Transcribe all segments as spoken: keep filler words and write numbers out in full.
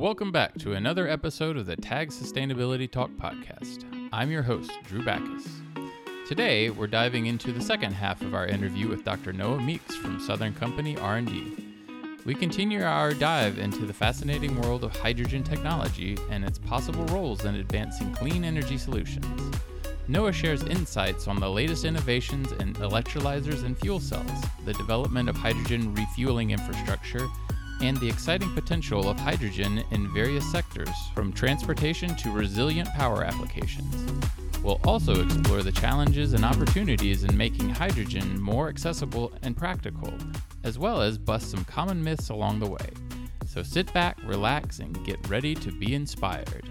Welcome back to another episode of the Tag Sustainability Talk podcast. I'm your host, Drew Backus. Today, we're diving into the second half of our interview with Doctor Noah Meeks from Southern Company R and D. We continue our dive into the fascinating world of hydrogen technology and its possible roles in advancing clean energy solutions. Noah shares insights on the latest innovations in electrolyzers and fuel cells, the development of hydrogen refueling infrastructure, and the exciting potential of hydrogen in various sectors, from transportation to resilient power applications. We'll also explore the challenges and opportunities in making hydrogen more accessible and practical, as well as bust some common myths along the way. So sit back, relax, and get ready to be inspired.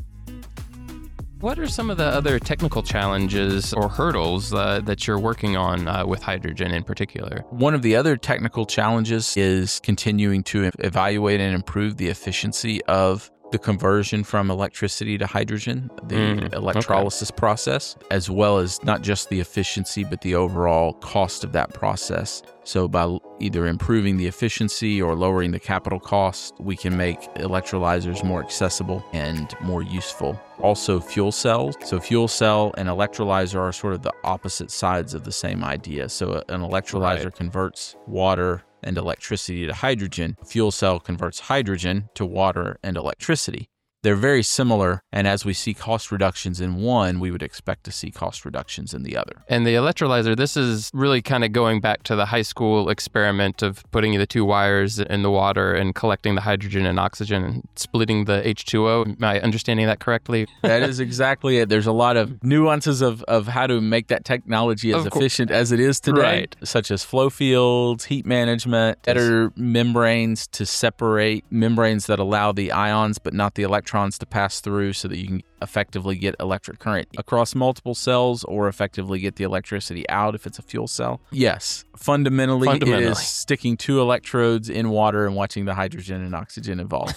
What are some of the other technical challenges or hurdles uh, that you're working on uh, with hydrogen in particular? One of the other technical challenges is continuing to evaluate and improve the efficiency of the conversion from electricity to hydrogen, the mm, electrolysis okay. process, as well as not just the efficiency, but the overall cost of that process. So by either improving the efficiency or lowering the capital cost, we can make electrolyzers more accessible and more useful. Also, fuel cells. So fuel cell and electrolyzer are sort of the opposite sides of the same idea. So an electrolyzer right. converts water and electricity to hydrogen. A fuel cell converts hydrogen to water and electricity. They're very similar, and as we see cost reductions in one, we would expect to see cost reductions in the other. And the electrolyzer, this is really kind of going back to the high school experiment of putting the two wires in the water and collecting the hydrogen and oxygen and splitting the H two O. Am I understanding that correctly? That is exactly it. There's a lot of nuances of, of how to make that technology as efficient as it is today, right. such as flow fields, heat management, better membranes to separate membranes that allow the ions but not the electrons to pass through so that you can effectively get electric current across multiple cells or effectively get the electricity out if it's a fuel cell. Yes, fundamentally, fundamentally. it is sticking two electrodes in water and watching the hydrogen and oxygen evolve.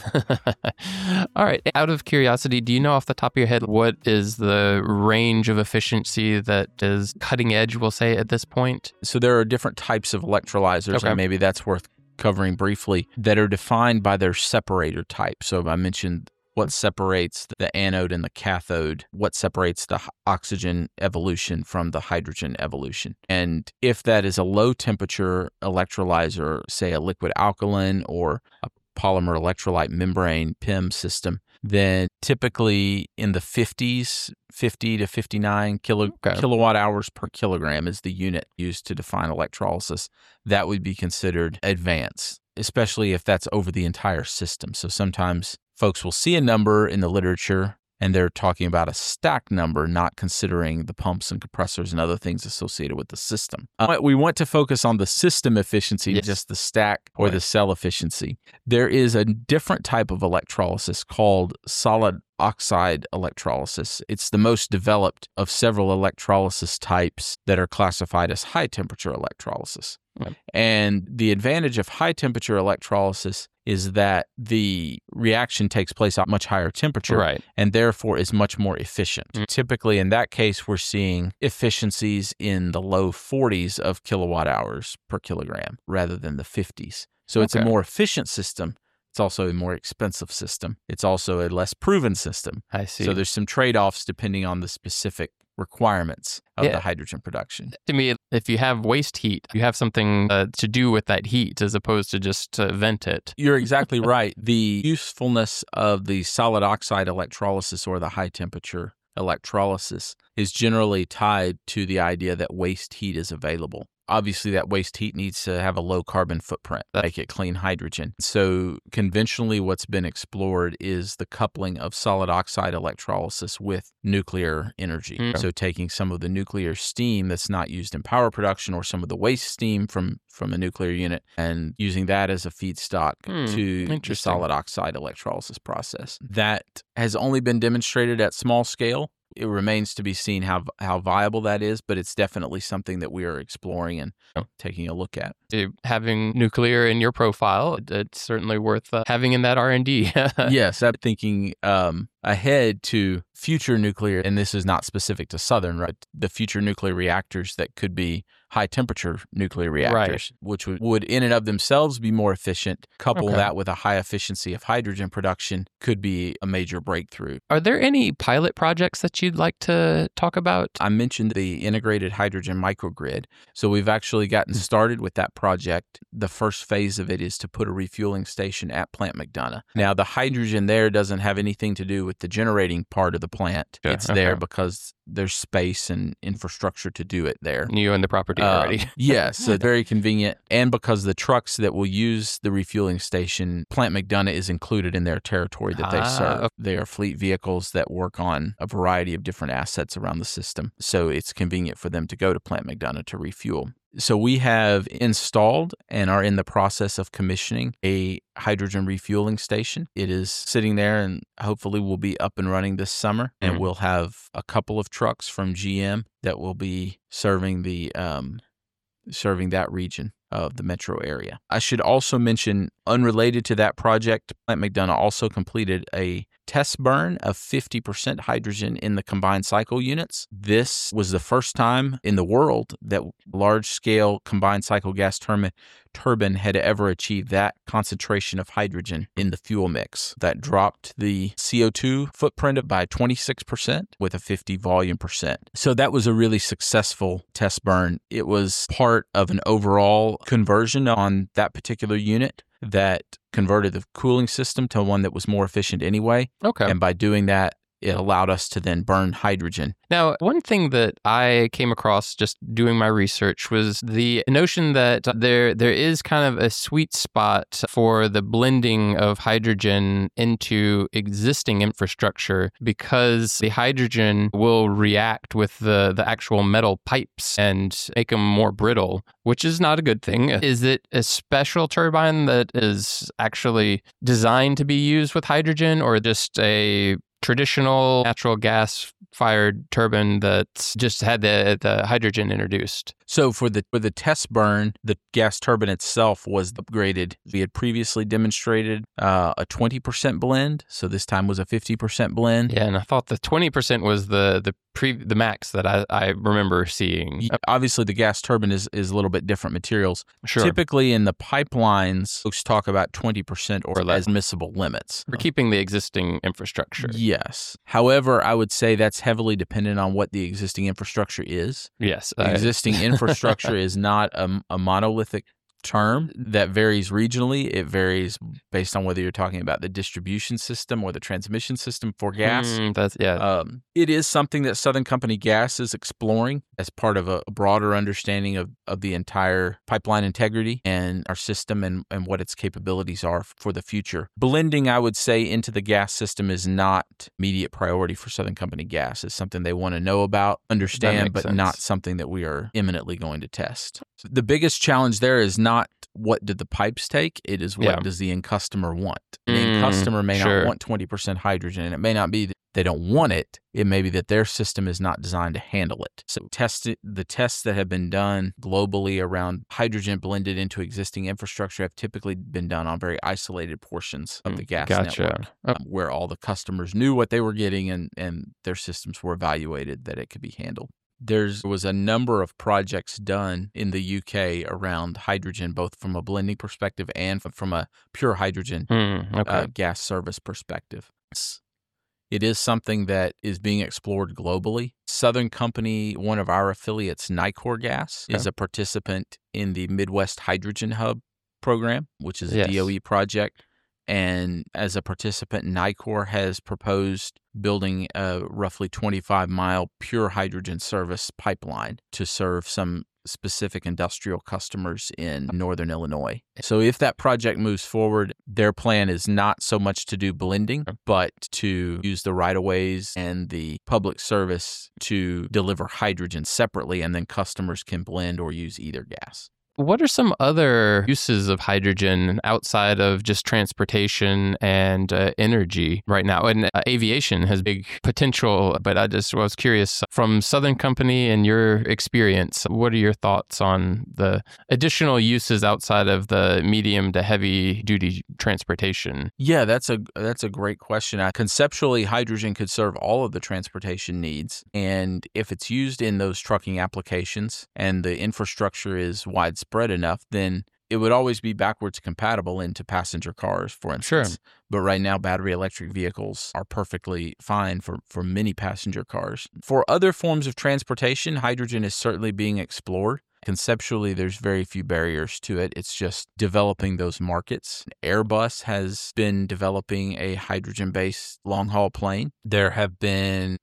All right. Out of curiosity, do you know off the top of your head what is the range of efficiency that is cutting edge, we'll say, at this point? So there are different types of electrolyzers, okay. and maybe that's worth covering briefly, that are defined by their separator type. So I mentioned what separates the anode and the cathode, what separates the oxygen evolution from the hydrogen evolution. And if that is a low temperature electrolyzer, say a liquid alkaline or a polymer electrolyte membrane P E M system, then typically in the fifties, fifty to fifty-nine kilo, okay. kilowatt hours per kilogram is the unit used to define electrolysis. That would be considered advanced, especially if that's over the entire system. So sometimes folks will see a number in the literature and they're talking about a stack number, not considering the pumps and compressors and other things associated with the system. Uh, we want to focus on the system efficiency, yes. just the stack or right. the cell efficiency. There is a different type of electrolysis called solid oxide electrolysis. It's the most developed of several electrolysis types that are classified as high temperature electrolysis. Right. And the advantage of high temperature electrolysis is that the reaction takes place at much higher temperature right. and therefore is much more efficient. Mm. Typically, in that case, we're seeing efficiencies in the low forties of kilowatt hours per kilogram rather than the fifties. So okay. it's a more efficient system. It's also a more expensive system. It's also a less proven system. I see. So there's some trade-offs depending on the specific requirements of yeah. the hydrogen production. To me, if you have waste heat, you have something uh, to do with that heat as opposed to just uh, vent it. You're exactly right. The usefulness of the solid oxide electrolysis or the high temperature electrolysis is generally tied to the idea that waste heat is available. Obviously, that waste heat needs to have a low carbon footprint, make it clean hydrogen. So conventionally, what's been explored is the coupling of solid oxide electrolysis with nuclear energy. Mm-hmm. So taking some of the nuclear steam that's not used in power production or some of the waste steam from, from a nuclear unit and using that as a feedstock mm, to the solid oxide electrolysis process. That has only been demonstrated at small scale. It remains to be seen how how viable that is, but it's definitely something that we are exploring and taking a look at. Having nuclear in your profile, it's certainly worth uh, having in that R and D. Yes, I'm thinking um, ahead to future nuclear, and this is not specific to Southern, right? The future nuclear reactors that could be high temperature nuclear reactors, right, which would, would in and of themselves be more efficient. Couple Okay. that with a high efficiency of hydrogen production could be a major breakthrough. Are there any pilot projects that you'd like to talk about? I mentioned the integrated hydrogen microgrid. So we've actually gotten started with that project. The first phase of it is to put a refueling station at Plant McDonough. Now, the hydrogen there doesn't have anything to do with the generating part of the plant. Yeah, it's okay. there because there's space and infrastructure to do it there. You own the property already. Um, yes, so very convenient. And because the trucks that will use the refueling station, Plant McDonough is included in their territory that they Ah, serve. okay. They are fleet vehicles that work on a variety of different assets around the system. So it's convenient for them to go to Plant McDonough to refuel. So we have installed and are in the process of commissioning a hydrogen refueling station. It is sitting there and hopefully will be up and running this summer. And Mhm. we'll have a couple of trucks from G M that will be serving the um, serving that region of the metro area. I should also mention, unrelated to that project, Plant McDonough also completed a test burn of fifty percent hydrogen in the combined cycle units. This was the first time in the world that large-scale combined cycle gas turbine turbine had ever achieved that concentration of hydrogen in the fuel mix. That dropped the C O two footprint by twenty-six percent with a fifty volume percent. So that was a really successful test burn. It was part of an overall conversion on that particular unit that converted the cooling system to one that was more efficient anyway. Okay. And by doing that, it allowed us to then burn hydrogen. Now, one thing that I came across just doing my research was the notion that there there is kind of a sweet spot for the blending of hydrogen into existing infrastructure because the hydrogen will react with the, the actual metal pipes and make them more brittle, which is not a good thing. Is it a special turbine that is actually designed to be used with hydrogen, or just a traditional natural gas fired turbine that just had the, the hydrogen introduced? So for the for the test burn, the gas turbine itself was upgraded. We had previously demonstrated uh, a twenty percent blend, so this time was a fifty percent blend. Yeah, and I thought the twenty percent was the the pre the max that I, I remember seeing. Yeah, obviously, the gas turbine is, is a little bit different materials. Sure. Typically, in the pipelines, folks talk about twenty percent or less as admissible limits. For keeping the existing infrastructure. Yes. However, I would say that's heavily dependent on what the existing infrastructure is. Yes. The I, existing infrastructure is not a, a monolithic term that varies regionally. It varies based on whether you're talking about the distribution system or the transmission system for gas. Mm, that's yeah. Um, it is something that Southern Company Gas is exploring as part of a broader understanding of, of the entire pipeline integrity and our system and, and what its capabilities are for the future. Blending, I would say, into the gas system is not immediate priority for Southern Company Gas. It's something they want to know about, understand, but sense. not something that we are imminently going to test. The biggest challenge there is not what did the pipes take, it is what Yeah. does the end customer want. The Mm, end customer may sure. not want twenty percent hydrogen, and it may not be that they don't want it. It may be that their system is not designed to handle it. So test it, the tests that have been done globally around hydrogen blended into existing infrastructure have typically been done on very isolated portions of the gas Gotcha. network, um, where all the customers knew what they were getting and, and their systems were evaluated that it could be handled. There was a number of projects done in the U K around hydrogen, both from a blending perspective and from a pure hydrogen Mm, okay. uh, gas service perspective. It is something that is being explored globally. Southern Company, one of our affiliates, Nicor Gas, Okay. is a participant in the Midwest Hydrogen Hub program, which is a Yes. D O E project. And as a participant, Nicor has proposed building a roughly twenty-five mile pure hydrogen service pipeline to serve some specific industrial customers in northern Illinois. So if that project moves forward, their plan is not so much to do blending, but to use the right-of-ways and the public service to deliver hydrogen separately, and then customers can blend or use either gas. What are some other uses of hydrogen outside of just transportation and uh, energy right now? And uh, aviation has big potential, but I just was curious, from Southern Company and your experience, what are your thoughts on the additional uses outside of the medium to heavy duty transportation? Yeah, that's a that's a great question. I, conceptually, hydrogen could serve all of the transportation needs. And if it's used in those trucking applications and the infrastructure is widespread enough, then it would always be backwards compatible into passenger cars, for instance. Sure. But right now, battery electric vehicles are perfectly fine for, for many passenger cars. For other forms of transportation, hydrogen is certainly being explored. Conceptually, there's very few barriers to it. It's just developing those markets. Airbus has been developing a hydrogen-based long-haul plane. There have been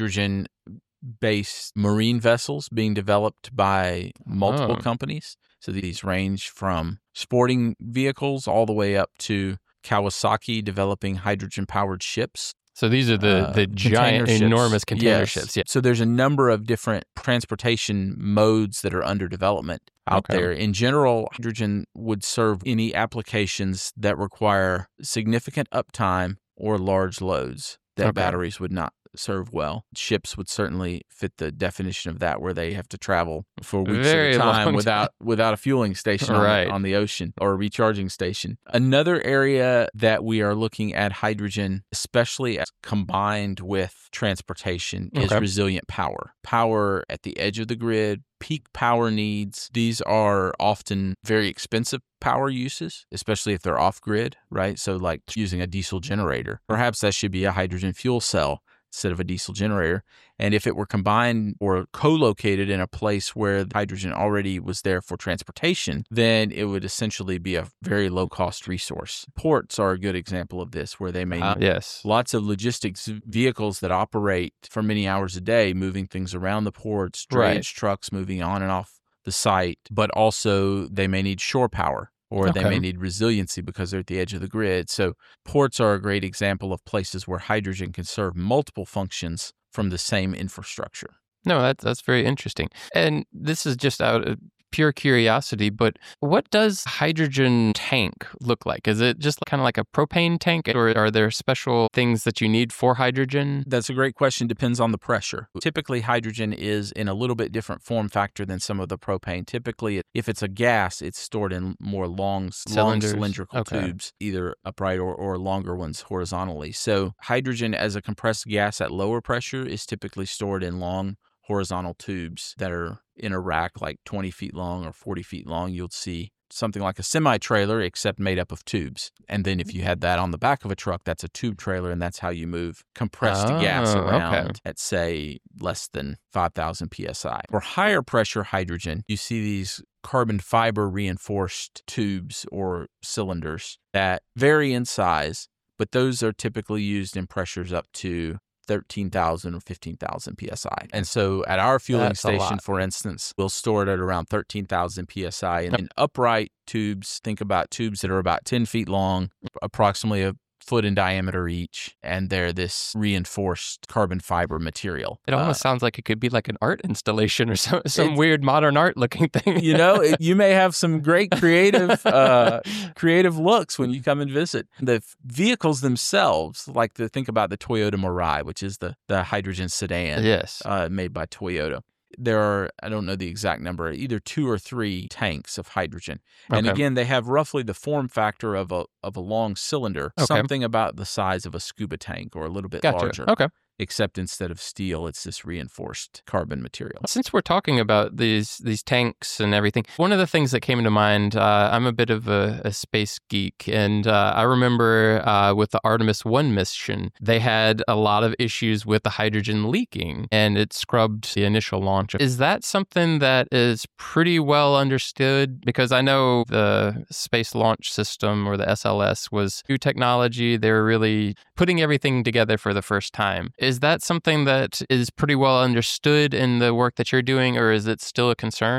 hydrogen-based marine vessels being developed by multiple Oh. companies. So these range from sporting vehicles all the way up to Kawasaki developing hydrogen-powered ships. So these are the, Uh, the giant, container ships. enormous container Yes. ships. Yeah. So there's a number of different transportation modes that are under development out Okay. there. In general, hydrogen would serve any applications that require significant uptime or large loads that Okay. batteries would not serve well. Ships would certainly fit the definition of that, where they have to travel for weeks Very at a time long without without a fueling station on, Right. the, on the ocean or a recharging station. Another area that we are looking at hydrogen, especially as combined with transportation, is Okay. resilient power. Power at the edge of the grid, peak power needs. These are often very expensive power uses, especially if they're off grid, right? So like using a diesel generator. Perhaps that should be a hydrogen fuel cell instead of a diesel generator. And if it were combined or co-located in a place where hydrogen already was there for transportation, then it would essentially be a very low-cost resource. Ports are a good example of this, where they may Uh, need yes. lots of logistics vehicles that operate for many hours a day, moving things around the ports, drayage Right. trucks moving on and off the site, but also they may need shore power, or they Okay. may need resiliency because they're at the edge of the grid. So ports are a great example of places where hydrogen can serve multiple functions from the same infrastructure. No, that's that's very interesting. And this is just out of pure curiosity, but what does hydrogen tank look like? Is it just kind of like a propane tank, or are there special things that you need for hydrogen? That's a great question. Depends on the pressure. Typically, hydrogen is in a little bit different form factor than some of the propane. Typically, if it's a gas, it's stored in more long, long Cylinders? cylindrical Okay. tubes, either upright or, or longer ones horizontally. So hydrogen as a compressed gas at lower pressure is typically stored in long horizontal tubes that are in a rack like twenty feet long or forty feet long. You'll see something like a semi-trailer, except made up of tubes. And then if you had that on the back of a truck, that's a tube trailer, and that's how you move compressed gas Oh, around okay. at, say, less than five thousand P S I. For higher pressure hydrogen, you see these carbon fiber reinforced tubes or cylinders that vary in size, but those are typically used in pressures up to thirteen thousand or fifteen thousand P S I. And so at our fueling That's a station, lot. for instance, we'll store it at around thirteen thousand P S I. And Yep. in upright tubes, think about tubes that are about ten feet long, approximately a foot in diameter each, and they're this reinforced carbon fiber material. It almost Uh, sounds like it could be like an art installation or some, some It's- weird modern art looking thing. you know, it, you may have some great creative uh, creative looks when you come and visit. The f- vehicles themselves, like the think about the Toyota Mirai, which is the the hydrogen sedan Yes. uh, made by Toyota. There are, I don't know the exact number, either two or three tanks of hydrogen. And Okay. again, they have roughly the form factor of a of a long cylinder, Okay. something about the size of a scuba tank or a little bit Gotcha. larger. Okay. Except instead of steel, it's this reinforced carbon material. Since we're talking about these these tanks and everything, one of the things that came into mind, uh, I'm a bit of a, a space geek, and uh, I remember uh, with the Artemis one mission, they had a lot of issues with the hydrogen leaking, and it scrubbed the initial launch. Is that something that is pretty well understood? Because I know the Space Launch System, or the S L S, was new technology. They were really putting everything together for the first time. Is that something that is pretty well understood in the work that you're doing, or is it still a concern?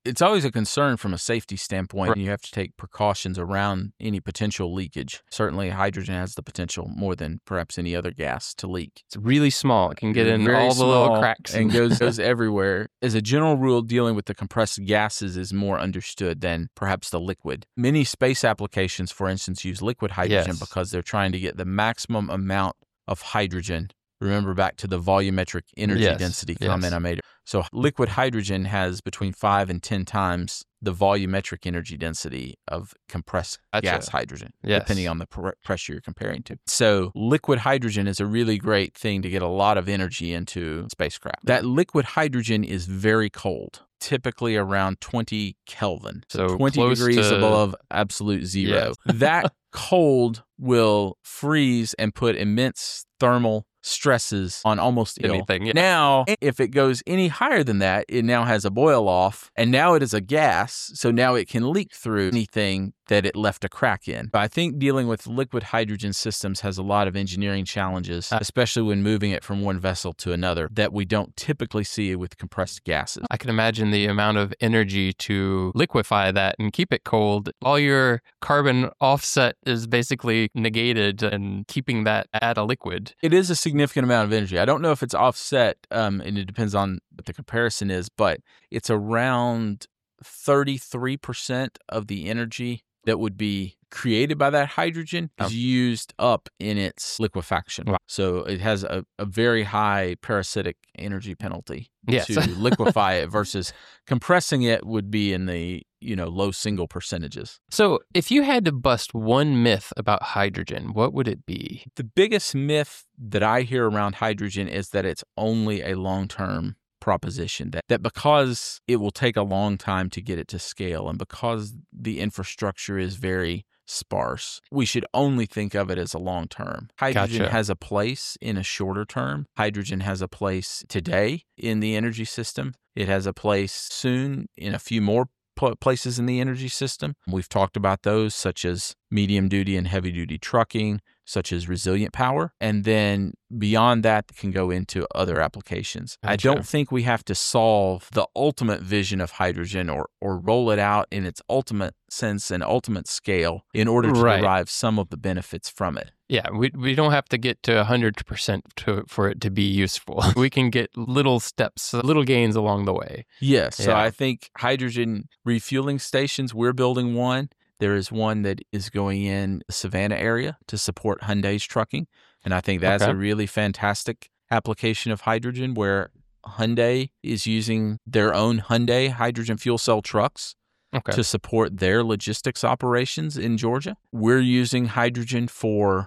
It's always a concern from a safety standpoint, right. And you have to take precautions around any potential leakage. Certainly, hydrogen has the potential more than perhaps any other gas to leak. It's really small. It can get in Very all the little cracks. And goes, goes everywhere. As a general rule, dealing with the compressed gases is more understood than perhaps the liquid. Many space applications, for instance, use liquid hydrogen yes. because they're trying to get the maximum amount of hydrogen. Remember back to the volumetric energy yes. density yes. comment I made. So liquid hydrogen has between five and ten times the volumetric energy density of compressed That's gas a, hydrogen, yes. depending on the pr- pressure you're comparing to. So liquid hydrogen is a really great thing to get a lot of energy into spacecraft. That liquid hydrogen is very cold, typically around twenty Kelvin, so, so twenty degrees to, above absolute zero. Yes. That cold will freeze and put immense thermal stresses on almost anything. Yeah. Now, if it goes any higher than that, it now has a boil off, and now it is a gas, so now it can leak through anything that it left a crack in. I think dealing with liquid hydrogen systems has a lot of engineering challenges, especially when moving it from one vessel to another, that we don't typically see with compressed gases. I can imagine the amount of energy to liquefy that and keep it cold. All your carbon offset is basically negated and keeping that at a liquid. It is a significant amount of energy. I don't know if it's offset, um, and it depends on what the comparison is, but it's around thirty-three percent of the energy that would be created by that hydrogen is oh. used up in its liquefaction. Wow. So it has a, a very high parasitic energy penalty yes. to liquefy it versus compressing it would be in the, you know, low single percentages. So if you had to bust one myth about hydrogen, what would it be? The biggest myth that I hear around hydrogen is that it's only a long-term proposition, that, that because it will take a long time to get it to scale and because the infrastructure is very sparse, we should only think of it as a long term. Hydrogen gotcha. has a place in a shorter term. Hydrogen has a place today in the energy system. It has a place soon in a few more places in the energy system. We've talked about those, such as medium duty and heavy duty trucking, such as resilient power. And then beyond that, can go into other applications. Gotcha. I don't think we have to solve the ultimate vision of hydrogen or, or roll it out in its ultimate sense and ultimate scale in order to right. derive some of the benefits from it. Yeah, we we don't have to get to one hundred percent to, for it to be useful. We can get little steps, little gains along the way. Yes, yeah. So I think hydrogen refueling stations, we're building one. There is one that is going in the Savannah area to support Hyundai's trucking. And I think that's okay. a really fantastic application of hydrogen where Hyundai is using their own Hyundai hydrogen fuel cell trucks okay. to support their logistics operations in Georgia. We're using hydrogen for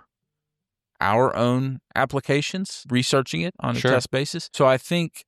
our own applications, researching it on a sure. test basis. So I think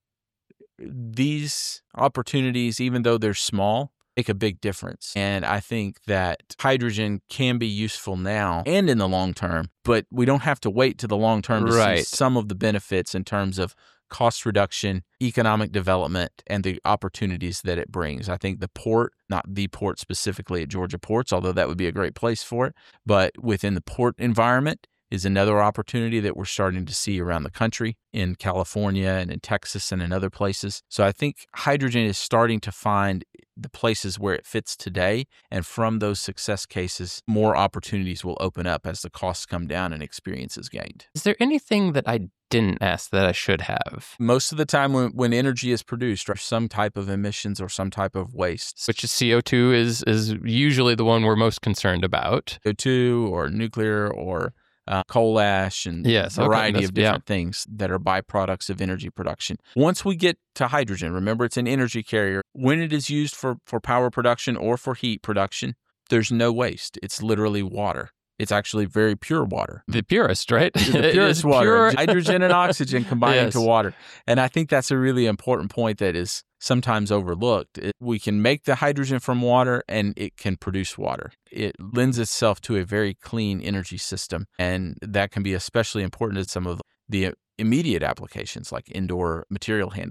these opportunities, even though they're small, make a big difference. And I think that hydrogen can be useful now and in the long term, but we don't have to wait to the long term to right. see some of the benefits in terms of cost reduction, economic development, and the opportunities that it brings. I think the port, not the port specifically at Georgia Ports, although that would be a great place for it, but within the port environment is another opportunity that we're starting to see around the country in California and in Texas and in other places. So I think hydrogen is starting to find the places where it fits today. And from those success cases, more opportunities will open up as the costs come down and experience is gained. Is there anything that I didn't ask that I should have? Most of the time when, when energy is produced, there's some type of emissions or some type of waste. Which is C O two is, is usually the one we're most concerned about. C O two or nuclear or Uh, coal ash and yes, a variety okay, of different yeah. things that are byproducts of energy production. Once we get to hydrogen, remember it's an energy carrier. When it is used for, for power production or for heat production, there's no waste. It's literally water. It's actually very pure water. The purest, right? The purest water. Pure. Hydrogen and oxygen combining yes. to water. And I think that's a really important point that is sometimes overlooked. It, we can make the hydrogen from water and it can produce water. It lends itself to a very clean energy system. And that can be especially important in some of the immediate applications like indoor material handling.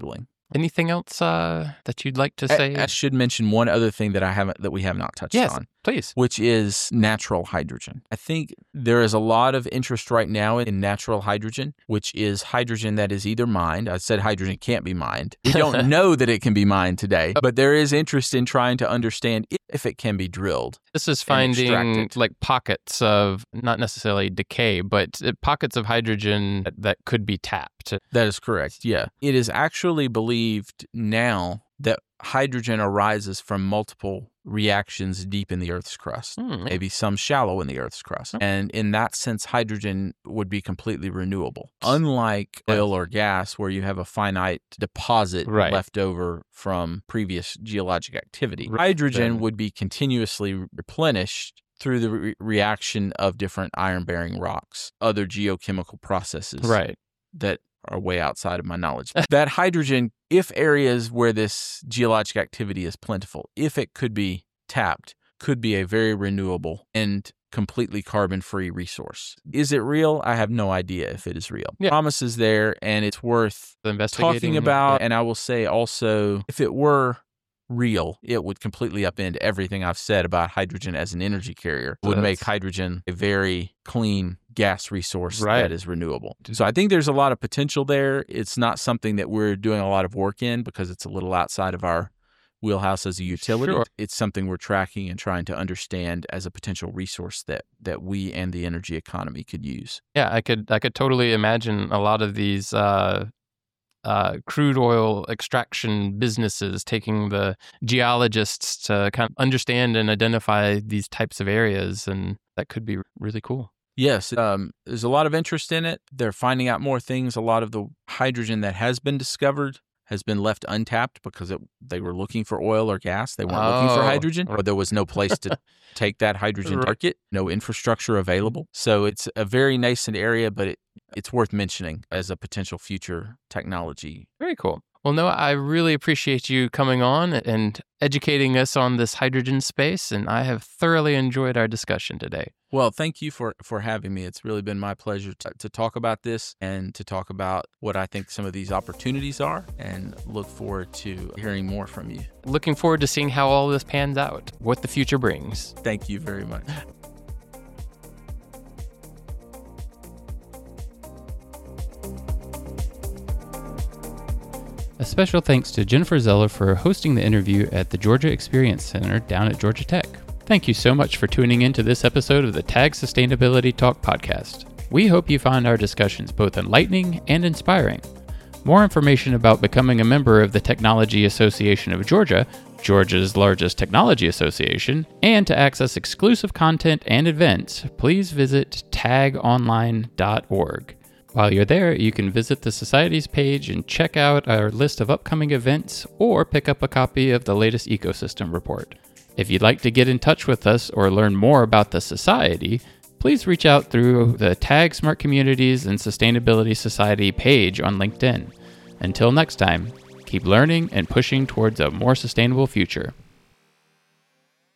Anything else uh, that you'd like to say? I, I should mention one other thing that I haven't that we have not touched yes, on. Please. Which is natural hydrogen. I think there is a lot of interest right now in natural hydrogen, which is hydrogen that is either mined. I said hydrogen can't be mined. We don't know that it can be mined today, but there is interest in trying to understand if it can be drilled. This is finding like pockets of, not necessarily decay, but pockets of hydrogen that could be tapped. That is correct, yeah. It is actually believed now that hydrogen arises from multiple reactions deep in the Earth's crust, mm. maybe some shallow in the Earth's crust. Mm. And in that sense, hydrogen would be completely renewable. Unlike yes. oil or gas, where you have a finite deposit right. left over from previous geologic activity. Right. Hydrogen then. would be continuously replenished through the re- reaction of different iron-bearing rocks, other geochemical processes right. that are way outside of my knowledge. That hydrogen, if areas where this geologic activity is plentiful, if it could be tapped, could be a very renewable and completely carbon-free resource. Is it real? I have no idea if it is real. Yeah. Promise is there, and it's worth talking about. Yeah. And I will say also, if it were real, it would completely upend everything I've said about hydrogen as an energy carrier. It would make hydrogen a very clean gas resource right. that is renewable. So I think there's a lot of potential there. It's not something that we're doing a lot of work in because it's a little outside of our wheelhouse as a utility. Sure. It's something we're tracking and trying to understand as a potential resource that that we and the energy economy could use. Yeah, I could I could totally imagine a lot of these uh Uh, crude oil extraction businesses taking the geologists to kind of understand and identify these types of areas, and that could be really cool. Yes, um, there's a lot of interest in it. They're finding out more things. A lot of the hydrogen that has been discovered has been left untapped because it, they were looking for oil or gas. They weren't oh. looking for hydrogen, or there was no place to take that hydrogen to market, no infrastructure available. So it's a very nascent area, but it, it's worth mentioning as a potential future technology. Very cool. Well, Noah, I really appreciate you coming on and educating us on this hydrogen space, and I have thoroughly enjoyed our discussion today. Well, thank you for, for having me. It's really been my pleasure to, to talk about this and to talk about what I think some of these opportunities are, and look forward to hearing more from you. Looking forward to seeing how all this pans out, what the future brings. Thank you very much. A special thanks to Jennifer Zeller for hosting the interview at the Georgia Experience Center down at Georgia Tech. Thank you so much for tuning in to this episode of the TAG Sustainability Talk podcast. We hope you found our discussions both enlightening and inspiring. More information about becoming a member of the Technology Association of Georgia, Georgia's largest technology association, and to access exclusive content and events, please visit tag online dot org. While you're there, you can visit the Society's page and check out our list of upcoming events or pick up a copy of the latest ecosystem report. If you'd like to get in touch with us or learn more about the Society, please reach out through the Tag Smart Communities and Sustainability Society page on LinkedIn. Until next time, keep learning and pushing towards a more sustainable future.